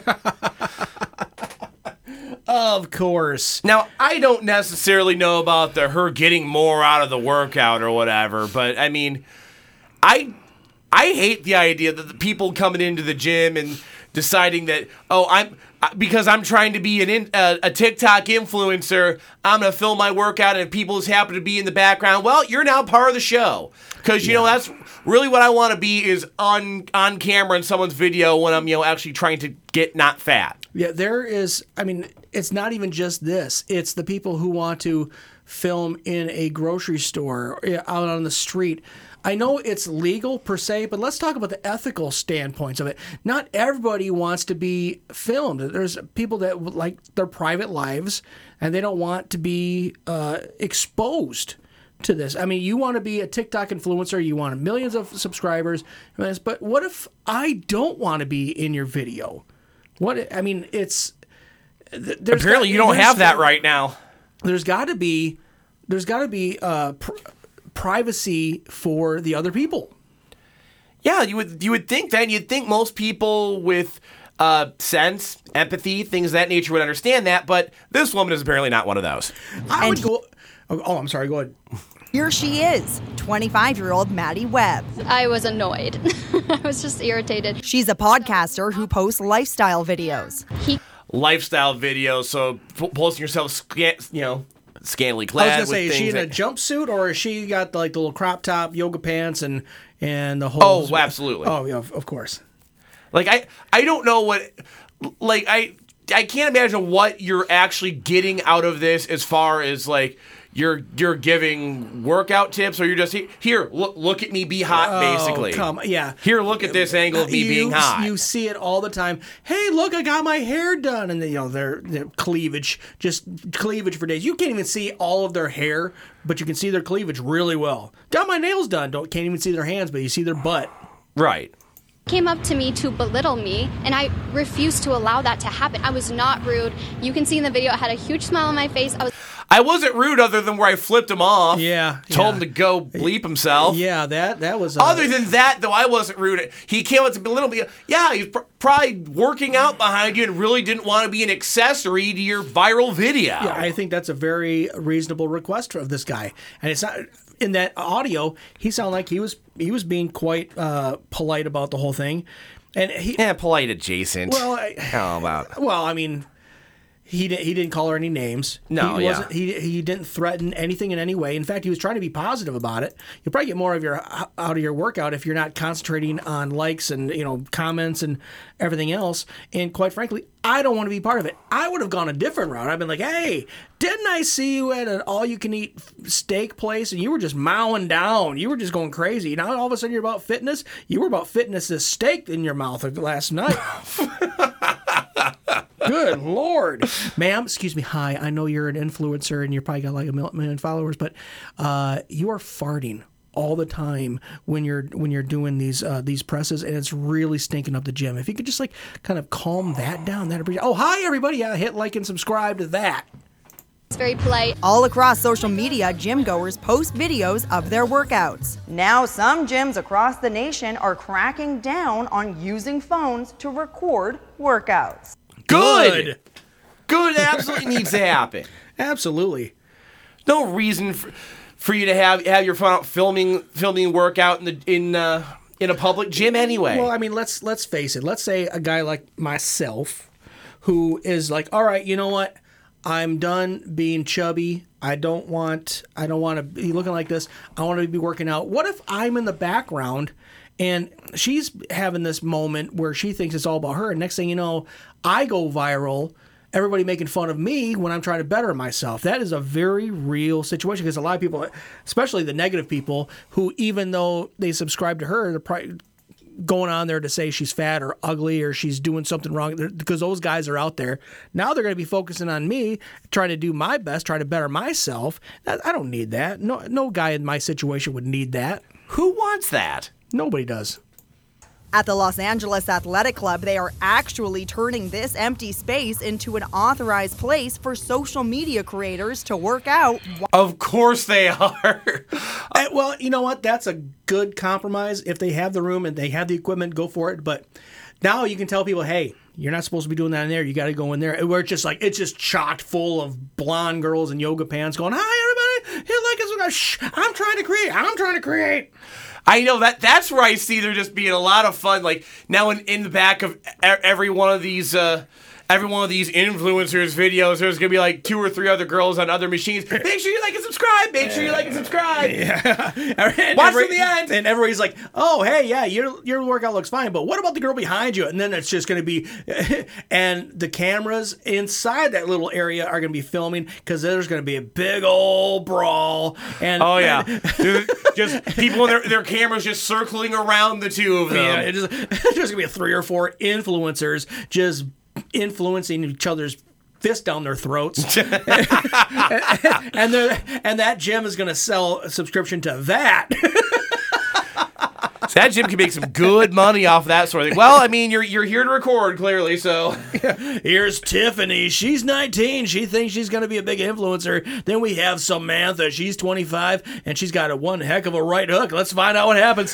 Of course. Now, I don't necessarily know about her getting more out of the workout or whatever, but I mean, I hate the idea that the people coming into the gym and deciding that, because I'm trying to be a TikTok influencer, I'm going to film my workout and people just happen to be in the background. Well, you're now part of the show. Because, you know, that's really what I want to be is on camera in someone's video when I'm, actually trying to get not fat. Yeah, there is, it's not even just this. It's the people who want to film in a grocery store, out on the street. I know it's legal per se, but let's talk about the ethical standpoints of it. Not everybody wants to be filmed. There's people that like their private lives, and they don't want to be exposed to this. You want to be a TikTok influencer, you want millions of subscribers, but what if I don't want to be in your video? It's... Apparently you don't have that right now. There's got to be privacy for the other people. Yeah, you would think that. You'd think most people with sense, empathy, things of that nature would understand that, but this woman is apparently not one of those. I'm sorry, go ahead. Here she is, 25-year-old Maddie Webb. I was annoyed. I was just irritated. She's a podcaster who posts lifestyle videos. Lifestyle videos, so posting yourself, scantily clad. I was going to say, is she in a jumpsuit, or is she got the little crop top, yoga pants, and the whole... Oh, absolutely. Oh, yeah, of course. I don't know what... I can't imagine what you're actually getting out of this as far as, you're giving workout tips, or you're just here. Look at me be hot, basically. Yeah. Here, look at this angle of me being hot. You see it all the time. Hey, look, I got my hair done, and their cleavage, just cleavage for days. You can't even see all of their hair, but you can see their cleavage really well. Got my nails done. Can't even see their hands, but you see their butt. Right. Came up to me to belittle me, and I refused to allow that to happen. I was not rude. You can see in the video I had a huge smile on my face. I wasn't rude other than where I flipped him off. Yeah. Told him to go bleep himself. Yeah, that was... Other than that, though, I wasn't rude. He came up to belittle me. Yeah, he's probably working out behind you and really didn't want to be an accessory to your viral video. Yeah, I think that's a very reasonable request of this guy. And it's not... In that audio, he sounded like he was being quite polite about the whole thing. And polite adjacent. Well, how about? Well, he didn't call her any names. No, he didn't threaten anything in any way. In fact, he was trying to be positive about it. You'll probably get more of out of your workout if you're not concentrating on likes and comments and everything else. And quite frankly, I don't want to be part of it. I would have gone a different route. I've been like, hey, didn't I see you at an all-you-can-eat steak place and you were just mowing down? You were just going crazy. Now all of a sudden you're about fitness. You were about fitness as steak in your mouth last night. Good Lord. Ma'am, excuse me, hi. I know you're an influencer and you're probably got like 1 million followers, but you are farting all the time when you're doing these presses, and it's really stinking up the gym. If you could just kind of calm that down, that'd be... Oh, hi everybody. Yeah, hit like and subscribe to that. It's very polite. All across social media, gym goers post videos of their workouts. Now, some gyms across the nation are cracking down on using phones to record workouts. Good. Absolutely needs to happen. Absolutely. No reason for you to have your phone out filming workout in a public gym anyway. Well, I mean, let's face it. Let's say a guy like myself, who is like, all right, you know what? I'm done being chubby. I don't want to be looking like this. I want to be working out. What if I'm in the background and she's having this moment where she thinks it's all about her, and next thing you know, I go viral, everybody making fun of me when I'm trying to better myself. That is a very real situation, because a lot of people, especially the negative people, who even though they subscribe to her, they're probably going on there to say she's fat or ugly or she's doing something wrong, because those guys are out there. Now they're going to be focusing on me, trying to do my best, trying to better myself. I don't need that. No guy in my situation would need that. Who wants that? Nobody does. At the Los Angeles Athletic Club, they are actually turning this empty space into an authorized place for social media creators to work out. Of course they are. Well, you know what? That's a good compromise. If they have the room and they have the equipment, go for it. But now you can tell people, hey, you're not supposed to be doing that in there. You got to go in there. Where it's just chocked full of blonde girls in yoga pants going, hi, everybody. Hey, look, I'm trying to create. I know that's where I see there just being a lot of fun. Like now in the back of every one of these influencers' videos, there's gonna be like 2 or 3 other girls on other machines. Make sure you like and subscribe. Yeah. Watch to the end. And everybody's like, oh, hey, yeah, your workout looks fine, but what about the girl behind you? And then it's just gonna be, and the cameras inside that little area are gonna be filming, because there's gonna be a big old brawl. And oh yeah, just people in their cameras just circling around the two of them. Yeah, it's just gonna be 3 or 4 influencers just influencing each other's fists down their throats. and that gym is going to sell a subscription to that. So that gym can make some good money off of that sort of thing. Well, I mean, you're here to record, clearly, so. Here's Tiffany. She's 19. She thinks she's going to be a big influencer. Then we have Samantha. She's 25, and she's got one heck of a right hook. Let's find out what happens.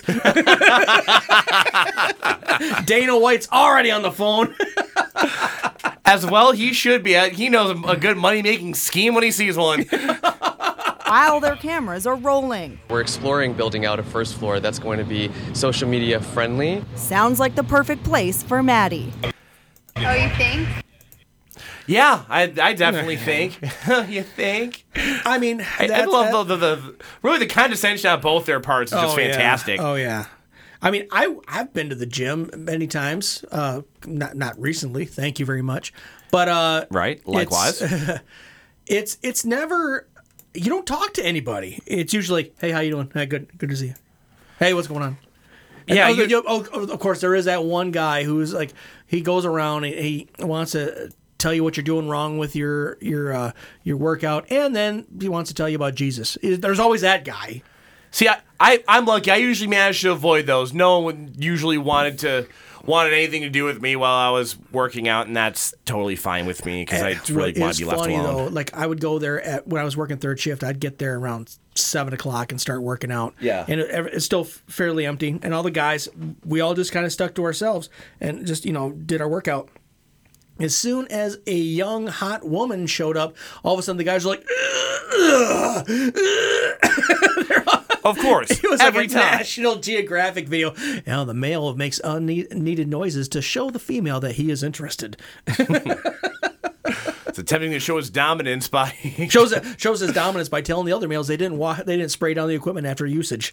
Dana White's already on the phone. As well, he should be. He knows a good money-making scheme when he sees one. While their cameras are rolling. We're exploring building out a first floor that's going to be social media friendly. Sounds like the perfect place for Maddie. Oh, you think? Yeah, I definitely think. You think? I mean, I love the condescension on both their parts is just fantastic. Yeah. Oh yeah. I mean, I've been to the gym many times. Not recently, thank you very much. But right, likewise. It's never. You don't talk to anybody. It's usually like, hey, how you doing? Hey, good to see you. Hey, what's going on? Yeah. Of course, there is that one guy who's like, he goes around and he wants to tell you what you're doing wrong with your workout, and then he wants to tell you about Jesus. There's always that guy. See, I'm lucky. I usually manage to avoid those. No one usually wanted anything to do with me while I was working out, and that's totally fine with me because I really want to be left alone. It's funny though. Like I would go there when I was working third shift. I'd get there around 7 o'clock and start working out. Yeah, and it's still fairly empty. And all the guys, we all just kind of stuck to ourselves and just did our workout. As soon as a young hot woman showed up, all of a sudden the guys were like, of course, it was every like a time. National Geographic video. Now the male makes unneeded noises to show the female that he is interested. It's attempting to show his dominance by shows his dominance by telling the other males they didn't spray down the equipment after usage.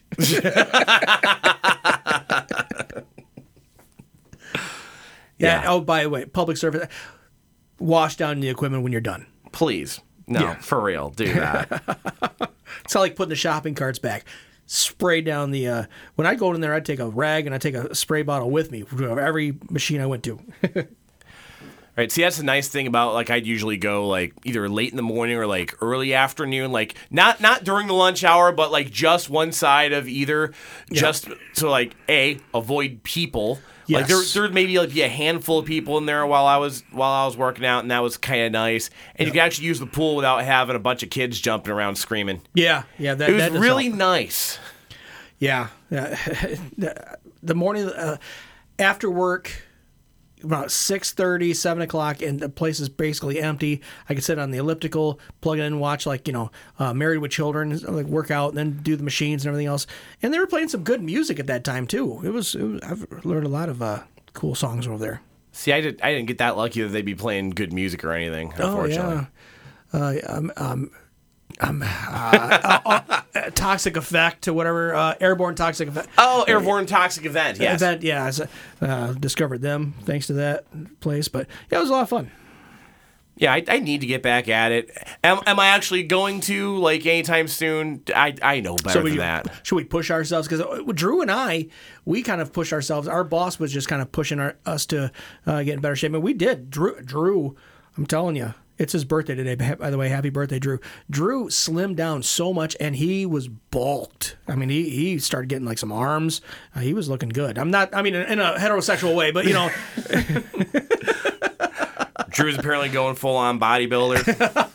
Yeah. Oh, by the way, public service: wash down the equipment when you're done. Please, no, for real, do that. It's not like putting the shopping carts back. Spray down the. When I go in there, I'd take a rag and I'd take a spray bottle with me for every machine I went to. Right. See, that's the nice thing about I'd usually go either late in the morning or early afternoon, not during the lunch hour, but just one side of either, just to avoid people. Yes. Like there maybe like be a handful of people in there while I was working out, and that was kind of nice. And you could actually use the pool without having a bunch of kids jumping around screaming. Yeah. It was really nice. Yeah. The morning after work, about 6:30, 7 o'clock, and the place is basically empty. I could sit on the elliptical, plug it in, and watch Married with Children, like work out, and then do the machines and everything else. And they were playing some good music at that time too. I've learned a lot of cool songs over there. See, I didn't get that lucky that they'd be playing good music or anything. Unfortunately. Toxic Effect to whatever, Airborne Toxic Effect. Oh, Airborne Toxic Event, yes. Discovered them thanks to that place, but yeah, it was a lot of fun. Yeah, I need to get back at it. Am I actually going to, like, anytime soon? I know better than that. Should we push ourselves? Because Drew and I, we kind of pushed ourselves. Our boss was just kind of pushing us to get in better shape. And we did. Drew, I'm telling you, it's his birthday today, by the way. Happy birthday, Drew. Drew slimmed down so much, and he was bulked. I mean, he started getting, like, some arms. He was looking good. In a heterosexual way, but, Drew's apparently going full-on bodybuilder.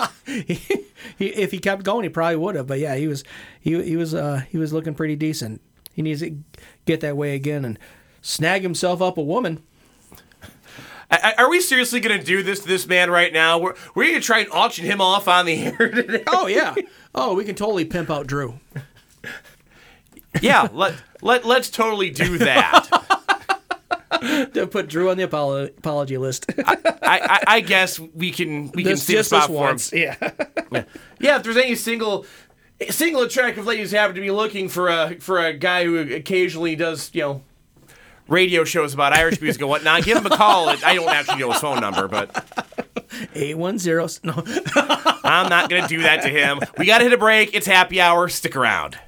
If he kept going, he probably would have. But, yeah, he was looking pretty decent. He needs to get that way again and snag himself up a woman. Are we seriously going to do this to this man right now? We're going to try and auction him off on the air today. Oh, yeah. Oh, we can totally pimp out Drew. Yeah, let's totally do that. To put Drew on the apology list. I guess we can see the spot for him. Yeah. Yeah, if there's any single attractive ladies who happen to be looking for a guy who occasionally does, radio shows about Irish music and whatnot, give him a call. I don't actually know his phone number, but 810. No. I'm not going to do that to him. We got to hit a break. It's happy hour. Stick around.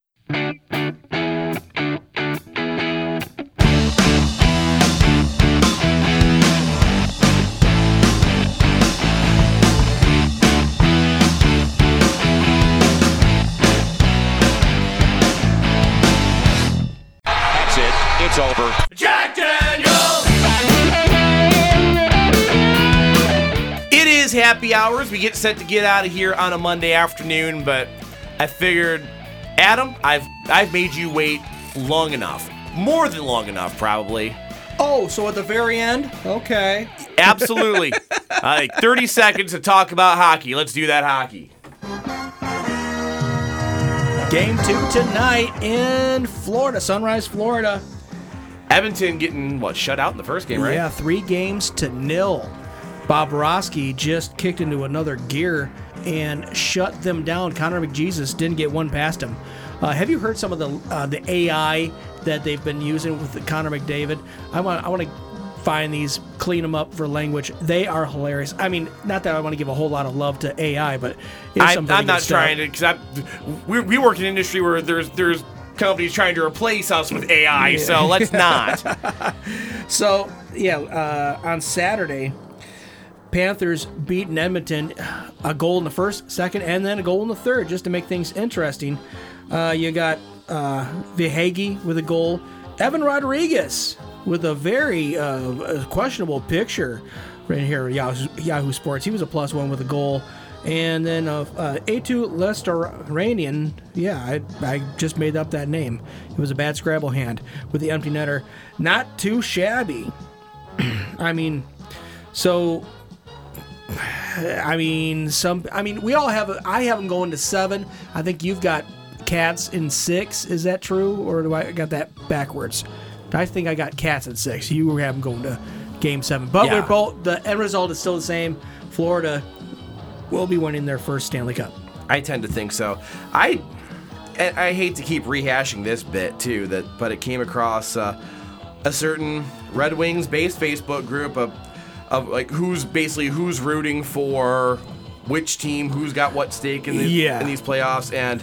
It's over. Jack Daniels! It is happy hours. We get set to get out of here on a Monday afternoon, but I figured, Adam, I've made you wait long enough. More than long enough, probably. Oh, so at the very end? Okay. Absolutely. 30 seconds to talk about hockey. Let's do that hockey. Game 2 tonight in Florida, Sunrise, Florida. Edmonton getting, shut out in the first game, right? Yeah, 3-0. Bobrovsky just kicked into another gear and shut them down. Connor McJesus didn't get one past him. Have you heard some of the AI that they've been using with Connor McDavid? I want to find these, clean them up for language. They are hilarious. I mean, not that I want to give a whole lot of love to AI, but I'm not trying to, because we work in an industry where there's companies trying to replace us with AI, so let's not. So, on Saturday, Panthers beaten Edmonton, a goal in the first, second, and then a goal in the third, just to make things interesting. You got Vihagi with a goal. Evan Rodriguez with a very questionable picture right here, Yahoo Sports. He was a +1 with a goal. And then Eetu Lestaranian, I just made up that name. It was a bad Scrabble hand with the empty netter. Not too shabby. we all have, I have them going to 7. I think you've got Cats in 6. Is that true? Or do I got that backwards? I think I got Cats at 6. You have them going to Game 7. But we're both, the end result is still the same. Florida will be winning their first Stanley Cup. I tend to think so. I hate to keep rehashing this bit too, but it came across a certain Red Wings-based Facebook group of like who's rooting for which team, who's got what stake in these playoffs, and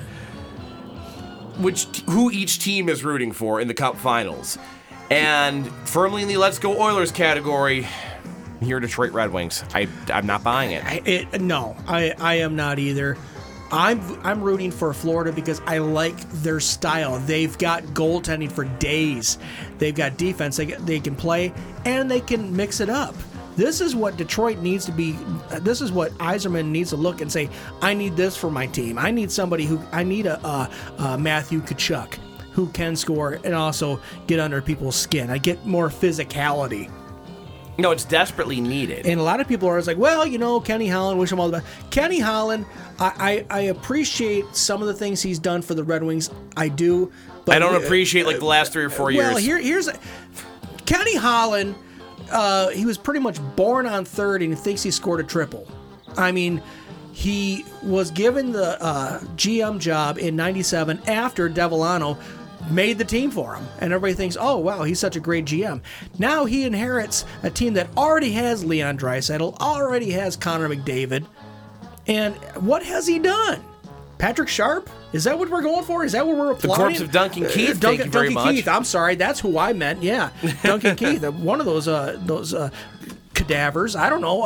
who each team is rooting for in the Cup Finals. And firmly in the Let's Go Oilers category, here, Detroit Red Wings. I'm not buying it. No, I am not either. I'm rooting for Florida because I like their style. They've got goaltending for days. They've got defense they can play, and they can mix it up. This is what Detroit needs to be. This is what Yzerman needs to look and say, I need this for my team. I need a Matthew Tkachuk who can score and also get under people's skin. I get more physicality. No, it's desperately needed. And a lot of people are always like, well, Kenny Holland, wish him all the best. Kenny Holland, I appreciate some of the things he's done for the Red Wings. I do. But I don't appreciate the last 3 or 4 years. Well, here's Kenny Holland. He was pretty much born on third, and he thinks he scored a triple. I mean, he was given the GM job in '97 after Devellano made the team for him, and everybody thinks, oh, wow, he's such a great GM. Now he inherits a team that already has Leon Draisaitl, already has Connor McDavid, and what has he done? Patrick Sharp? Is that what we're going for? Is that what we're applauding? The corpse of Duncan Keith, thank you very much. Keith, I'm sorry, that's who I meant, yeah. Duncan Keith, one of those cadavers, I don't know.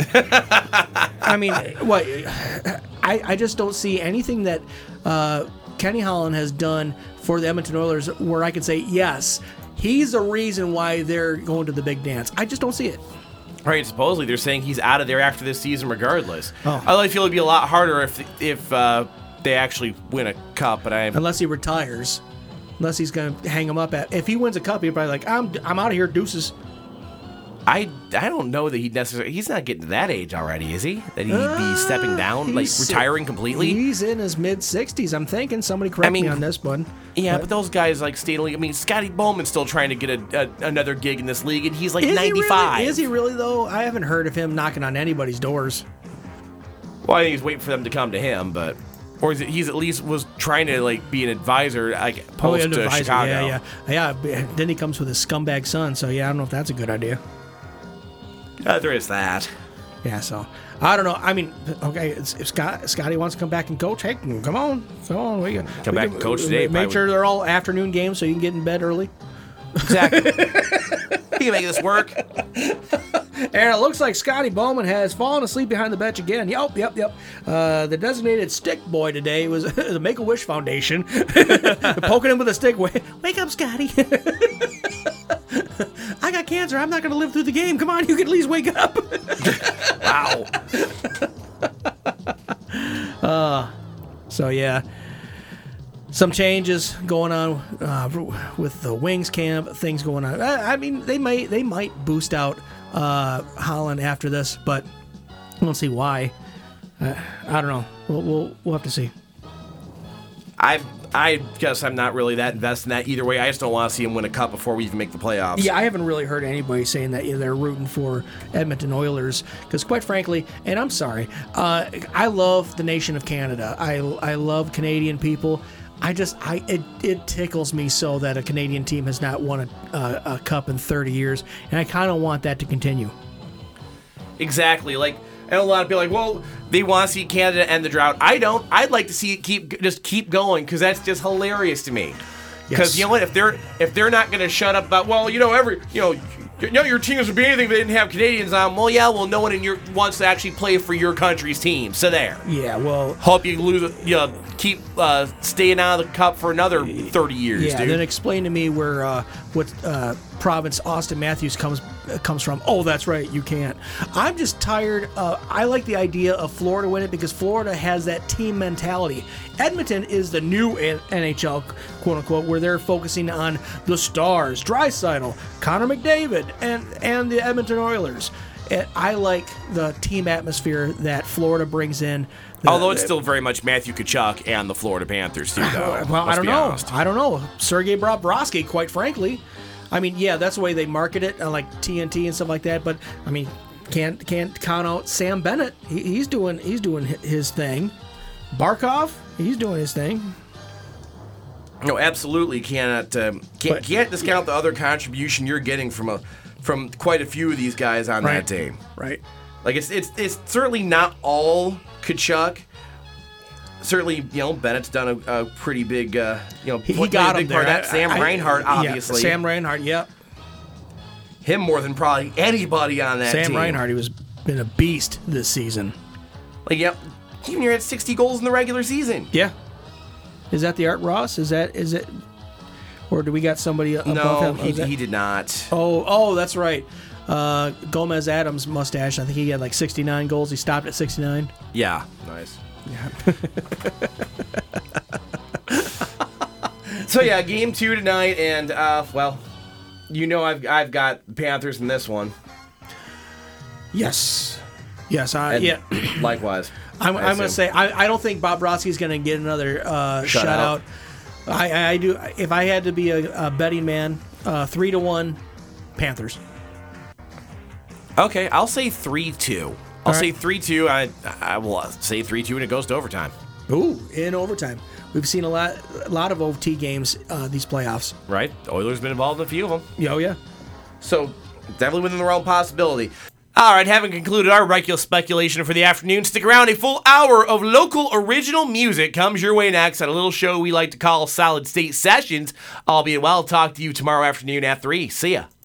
I mean, what? I just don't see anything that Kenny Holland has done for the Edmonton Oilers where I could say, yes, he's the reason why they're going to the big dance. I just don't see it. Right, supposedly they're saying he's out of there after this season regardless. Oh. I feel it'd be a lot harder if they actually win a cup, but unless he retires. Unless he's going to hang him up if he wins a cup, he'll probably like, I'm out of here, deuces. I don't know that he's not getting to that age already, is he? That he'd be stepping down, like retiring completely? He's in his mid-60s, I'm thinking. Somebody correct me on this one. Yeah, but those guys like stay in the league. I mean, Scotty Bowman's still trying to get another gig in this league, and he's like 95. Is he really, though? I haven't heard of him knocking on anybody's doors. Well, I think he's waiting for them to come to him, but... Or he's at least was trying to like be an advisor, like post to Chicago. Yeah. Then he comes with his scumbag son, so yeah, I don't know if that's a good idea. There is that. Yeah, so I don't know. I mean, okay, if Scotty wants to come back and coach, hey, come on. We can come back and coach today. Make sure they're all afternoon games so you can get in bed early. Exactly. He can make this work. And it looks like Scotty Bowman has fallen asleep behind the bench again. Yep. The designated stick boy today was the Make-A-Wish Foundation. Poking him with a stick. Wake up, Scotty. I got cancer. I'm not going to live through the game. Come on, you can at least wake up. Wow. So, yeah. Some changes going on with the Wings camp, things going on. I mean, they might boost out Holland after this, but I don't see why. I don't know. We'll have to see. I guess I'm not really that invested in that either way. I just don't want to see him win a cup before we even make the playoffs. Yeah, I haven't really heard anybody saying that they're rooting for Edmonton Oilers because, quite frankly, and I'm sorry, I love the nation of Canada. I love Canadian people. It tickles me so that a Canadian team has not won a cup in 30 years, and I kind of want that to continue. Exactly. Like, and a lot of people are like, well, they want to see Canada end the drought. I don't. I'd like to see it keep going because that's just hilarious to me. Because you know what? If they're not going to shut up about, well, your team doesn't be anything if they didn't have Canadians on. Well, yeah, no one wants to actually play for your country's team. So there. Yeah, well, hope you lose. Keep staying out of the cup for another 30 years. Yeah, dude. Then explain to me where what province Austin Matthews comes from. Oh, that's right, you can't. I'm just tired. I like the idea of Florida winning because Florida has that team mentality. Edmonton is the new NHL, quote unquote, where they're focusing on the stars, Draisaitl, Connor McDavid, and the Edmonton Oilers. And I like the team atmosphere that Florida brings in. Although it's still very much Matthew Tkachuk and the Florida Panthers, too, though. Well, I don't know. Sergei Bobrovsky, quite frankly. I mean, yeah, that's the way they market it, like TNT and stuff like that. But, I mean, can't count out Sam Bennett. He's doing his thing. Barkov, he's doing his thing. No, absolutely can't discount the other contribution you're getting from quite a few of these guys on that team. Right. Like it's certainly not all Tkachuk. Certainly, Bennett's done a pretty big, he got a big part of that. Sam Reinhart, obviously. Yeah, Sam Reinhart, yep. Him more than probably anybody on that team. Sam Reinhart, he was been a beast this season. Like, yep. Jr. had 60 goals in the regular season. Yeah. Is that the Art Ross? Is it? Or do we got somebody above no, him? he did not. Oh, that's right. Gomez Adams mustache. I think he had like 69 goals. He stopped at 69. Yeah. Nice. Yeah. So yeah, game 2 tonight, and well, you know I've got Panthers in this one. Yes. Yeah. Likewise. I'm going to say I don't think Bobrovsky's going to get another shutout. I do. If I had to be a betting man, 3-1 Panthers. Okay, I'll say 3-2. I'll say 3-2. I will say 3-2, and it goes to overtime. Ooh, in overtime. We've seen a lot of OT games these playoffs. Right. The Oilers been involved in a few of them. Oh, yeah. So, definitely within the realm of possibility. All right, having concluded our regular speculation for the afternoon, stick around. A full hour of local original music comes your way next at a little show we like to call Solid State Sessions. I'll be well. Talk to you tomorrow afternoon at 3. See ya.